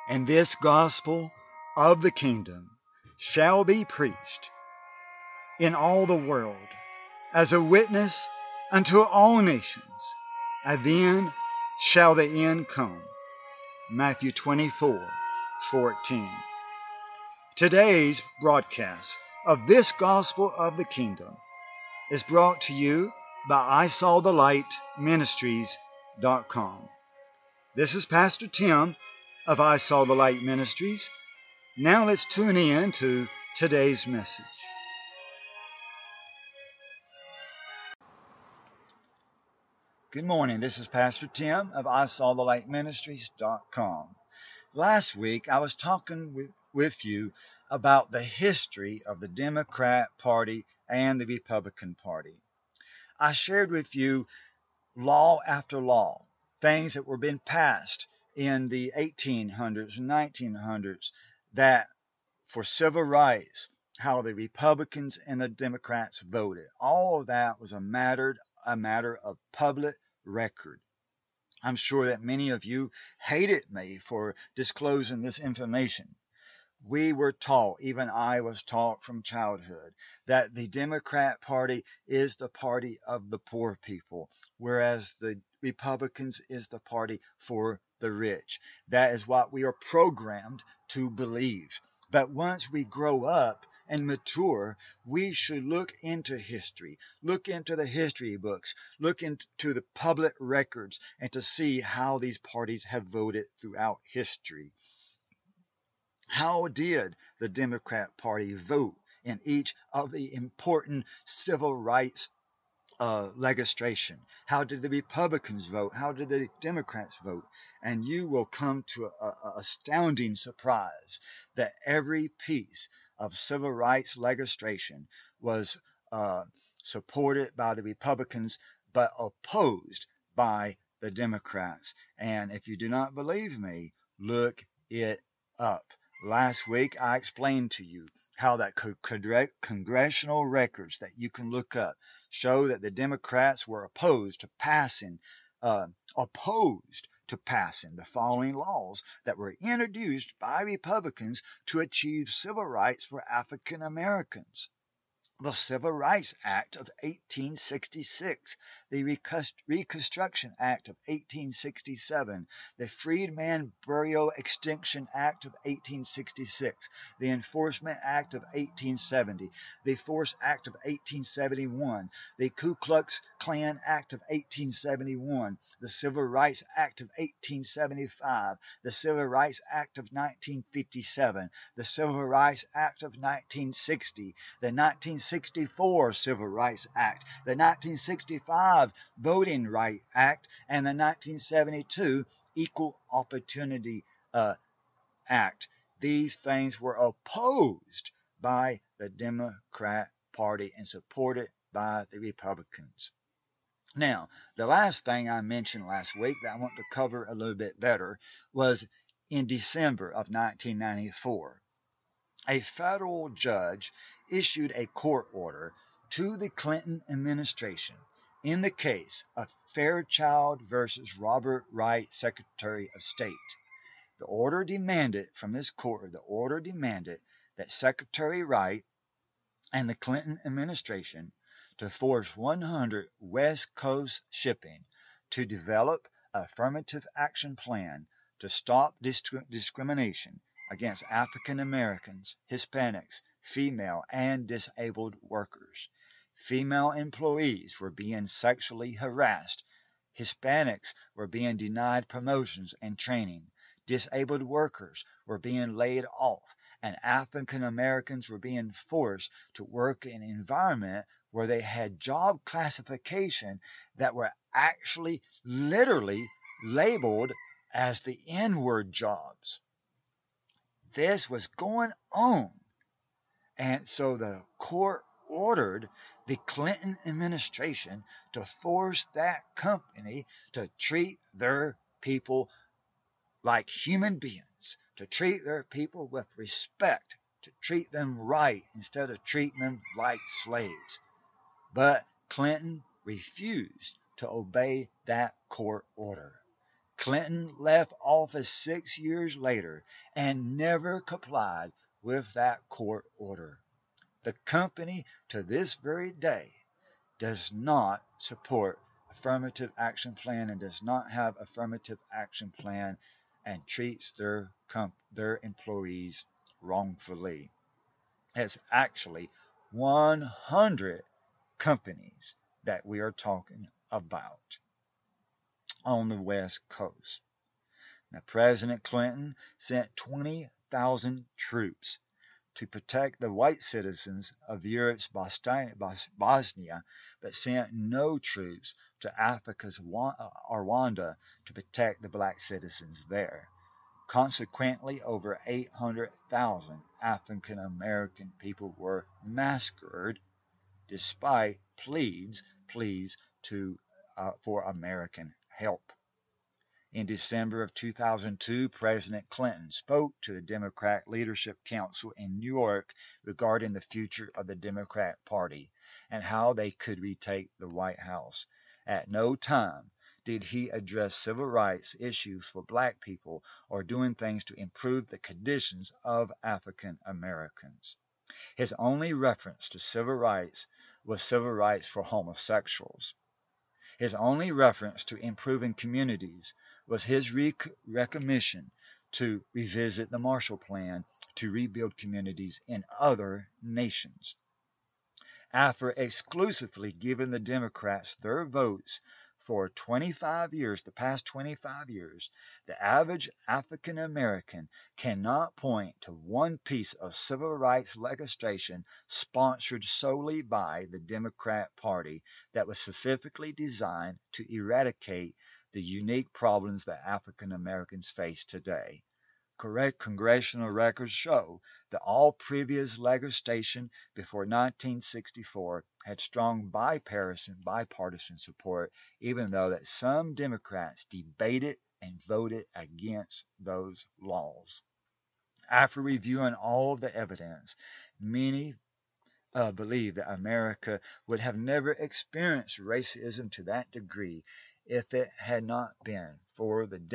And this gospel of the kingdom shall be preached in all the world as a witness unto all nations, and then shall the end come. Matthew 24:14. Today's broadcast of this gospel of the kingdom is brought to you by ISawTheLightMinistries.com. This is Pastor Tim of I Saw the Light Ministries. Now let's tune in to today's message. Good morning. This is Pastor Tim of ISawTheLightMinistries.com. Last week I was talking with you about the history of the Democrat Party and the Republican Party. I shared with you law after law, things that were being passed in the 1800s and 1900s that for civil rights, how the Republicans and the Democrats voted. All of that was a matter of public record. I'm sure that many of you hated me for disclosing this information. We were taught, even I was taught from childhood, that the Democrat Party is the party of the poor people, whereas the Republicans is the party for the rich. That is what we are programmed to believe. But once we grow up and mature, we should look into history, look into the history books, look into the public records, and to see how these parties have voted throughout history. How did the Democrat Party vote in each of the important civil rights legislation? How did the Republicans vote? How did the Democrats vote? And you will come to an astounding surprise that every piece of civil rights legislation was supported by the Republicans but opposed by the Democrats. And if you do not believe me, look it up. Last week I explained to you how that congressional records that you can look up show that the Democrats were opposed to passing the following laws that were introduced by Republicans to achieve civil rights for African Americans. The Civil Rights Act of 1866, the Reconstruction Act of 1867, the Freedman Burial Extinction Act of 1866, the Enforcement Act of 1870, the Force Act of 1871, the Ku Klux Klan Act of 1871, the Civil Rights Act of 1875, the Civil Rights Act of 1957, the Civil Rights Act of 1960, the 1964 Civil Rights Act, the 1965 Voting Rights Act, and the 1972 Equal Opportunity Act. These things were opposed by the Democrat Party and supported by the Republicans. Now, the last thing I mentioned last week that I want to cover a little bit better was in December of 1994. A federal judge issued a court order to the Clinton administration in the case of Fairchild versus Robert Wright, Secretary of State. The order demanded that Secretary Wright and the Clinton administration to force 100 West Coast Shipping to develop an affirmative action plan to stop discrimination against African Americans, Hispanics, female and disabled workers. Female employees were being sexually harassed. Hispanics were being denied promotions and training. Disabled workers were being laid off, and African Americans were being forced to work in an environment where they had job classification that were actually literally labeled as the N-word jobs. This was going on. And so the court ordered the Clinton administration to force that company to treat their people like human beings, to treat their people with respect, to treat them right instead of treating them like slaves. But Clinton refused to obey that court order. Clinton left office 6 years later and never complied with that court order. The company, to this very day, does not support affirmative action plan and does not have affirmative action plan and treats their employees wrongfully. It's actually 100 companies that we are talking about on the West Coast. Now, President Clinton sent 20,000 troops to protect the white citizens of Europe's Bosnia, but sent no troops to Africa's Rwanda to protect the black citizens there. Consequently, over 800,000 African American people were massacred despite pleas for American help. In December of 2002, President Clinton spoke to the Democrat Leadership Council in New York regarding the future of the Democrat Party and how they could retake the White House. At no time did he address civil rights issues for black people or doing things to improve the conditions of African Americans. His only reference to civil rights was civil rights for homosexuals. His only reference to improving communities was his recommission to revisit the Marshall Plan to rebuild communities in other nations. After exclusively giving the Democrats their votes for 25 years, the past 25 years, the average African American cannot point to one piece of civil rights legislation sponsored solely by the Democrat Party that was specifically designed to eradicate the unique problems that African Americans face today. Correct congressional records show that all previous legislation before 1964 had strong bipartisan support, even though that some Democrats debated and voted against those laws. After reviewing all of the evidence, many believe that America would have never experienced racism to that degree if it had not been for the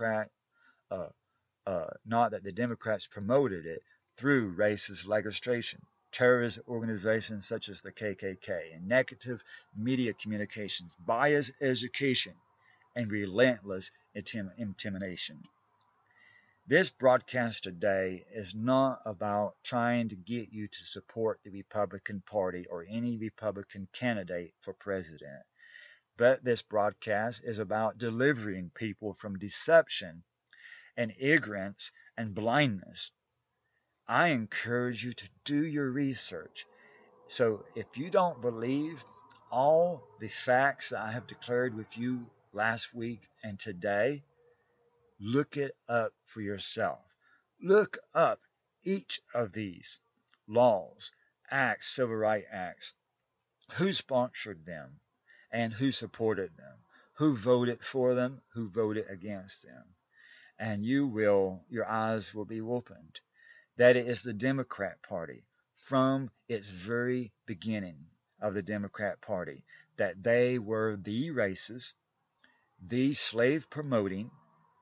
not that the Democrats promoted it through racist legislation, terrorist organizations such as the KKK, and negative media communications, biased education, and relentless intimidation. This broadcast today is not about trying to get you to support the Republican Party or any Republican candidate for president, but this broadcast is about delivering people from deception and ignorance and blindness. I encourage you to do your research. So if you don't believe all the facts that I have declared with you last week and today, look it up for yourself. Look up each of these laws, acts, civil rights acts, who sponsored them and who supported them, who voted for them, who voted against them. And your eyes will be opened. That it is the Democrat Party from its very beginning of the Democrat Party, that they were the racist, the slave promoting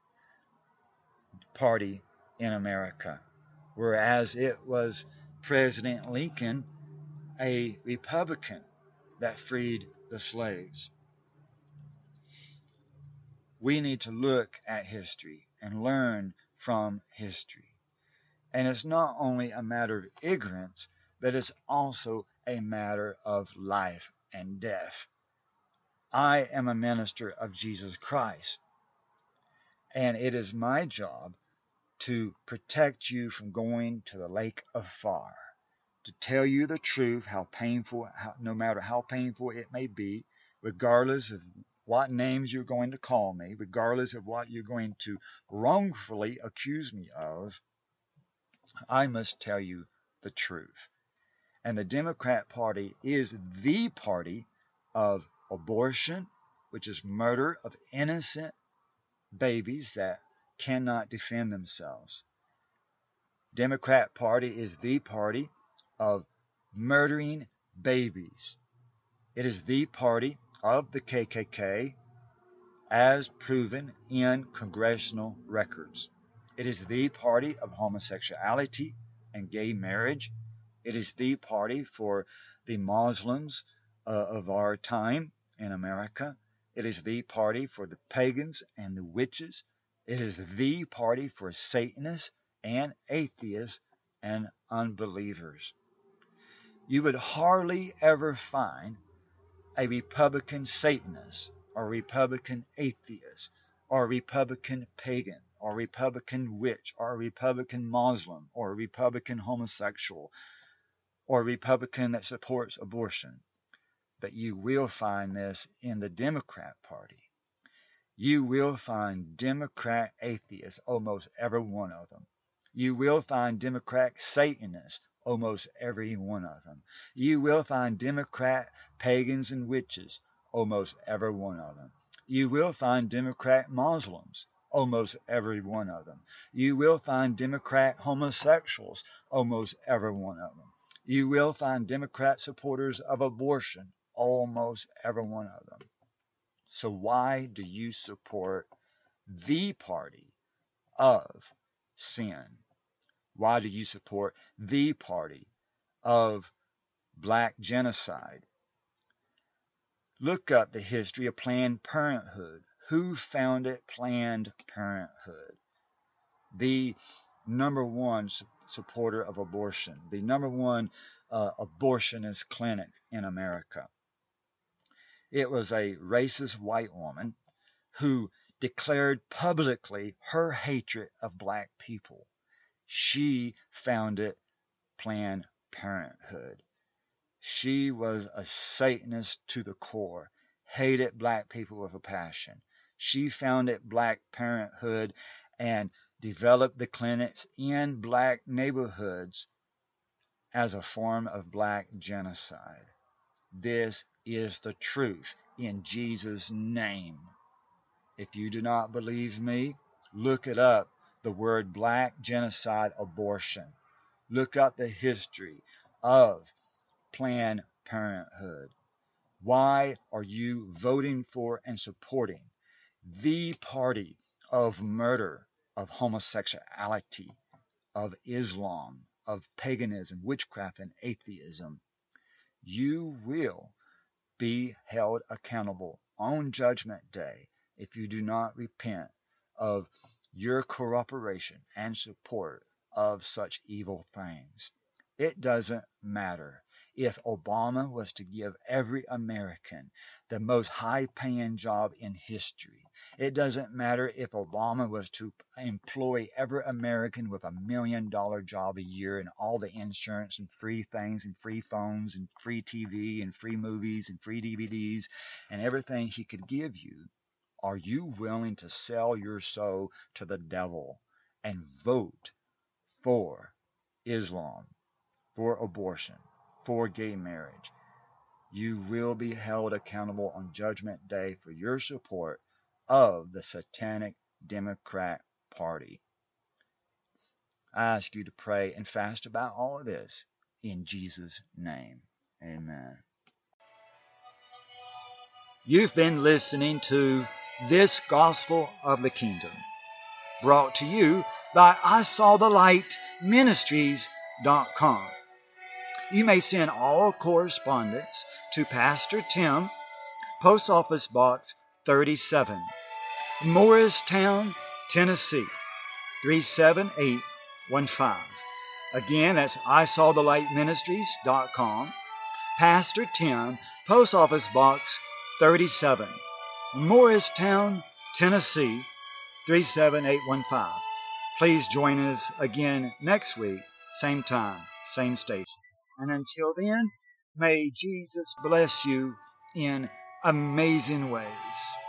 party in America, whereas it was President Lincoln, a Republican, that freed the slaves. We need to look at history and learn from history. And it's not only a matter of ignorance, but it's also a matter of life and death. I am a minister of Jesus Christ, and it is my job to protect you from going to the lake of fire, to tell you the truth, no matter how painful it may be, regardless of what names you're going to call me, regardless of what you're going to wrongfully accuse me of. I must tell you the truth. And the Democrat Party is the party of abortion, which is murder of innocent babies that cannot defend themselves. Democrat Party is the party of murdering babies. It is the party of the KKK, as proven in congressional records. It is the party of homosexuality and gay marriage. It is the party for the Muslims of our time in America. It is the party for the pagans and the witches. It is the party for Satanists and atheists and unbelievers. You would hardly ever find a Republican Satanist or Republican atheist or Republican pagan or Republican witch or Republican Muslim or Republican homosexual or Republican that supports abortion. But you will find this in the Democrat Party. You will find Democrat atheists, almost every one of them. You will find Democrat Satanists, almost every one of them. You will find Democrat pagans and witches, almost every one of them. You will find Democrat Muslims, almost every one of them. You will find Democrat homosexuals, almost every one of them. You will find Democrat supporters of abortion, almost every one of them. So why do you support the party of sin? Why do you support the party of black genocide? Look up the history of Planned Parenthood. Who founded Planned Parenthood? The number one supporter of abortion, the number one abortionist clinic in America. It was a racist white woman who declared publicly her hatred of black people. She founded Planned Parenthood. She was a Satanist to the core, hated black people with a passion. She founded Black Parenthood and developed the clinics in black neighborhoods as a form of black genocide. This is the truth in Jesus' name. If you do not believe me, look it up, the word black genocide abortion. Look up the history of Planned Parenthood. Why are you voting for and supporting the party of murder, of homosexuality, of Islam, of paganism, witchcraft, and atheism? You will be held accountable on Judgment Day if you do not repent of your cooperation and support of such evil things. It doesn't matter if Obama was to give every American the most high-paying job in history. It doesn't matter if Obama was to employ every American with $1 million job a year and all the insurance and free things and free phones and free TV and free movies and free DVDs and everything he could give you. Are you willing to sell your soul to the devil and vote for Islam, for abortion, for gay marriage? You will be held accountable on Judgment Day for your support of the Satanic Democrat Party. I ask you to pray and fast about all of this in Jesus' name. Amen. You've been listening to This Gospel of the Kingdom, brought to you by ISawTheLightMinistries.com. You may send all correspondence to Pastor Tim, Post Office Box 37, Morristown, Tennessee 37815. Again, that's ISawTheLightMinistries.com. Pastor Tim, Post Office Box 37, Morristown, Tennessee 37815. Please join us again next week, same time, same station. And until then, may Jesus bless you in amazing ways.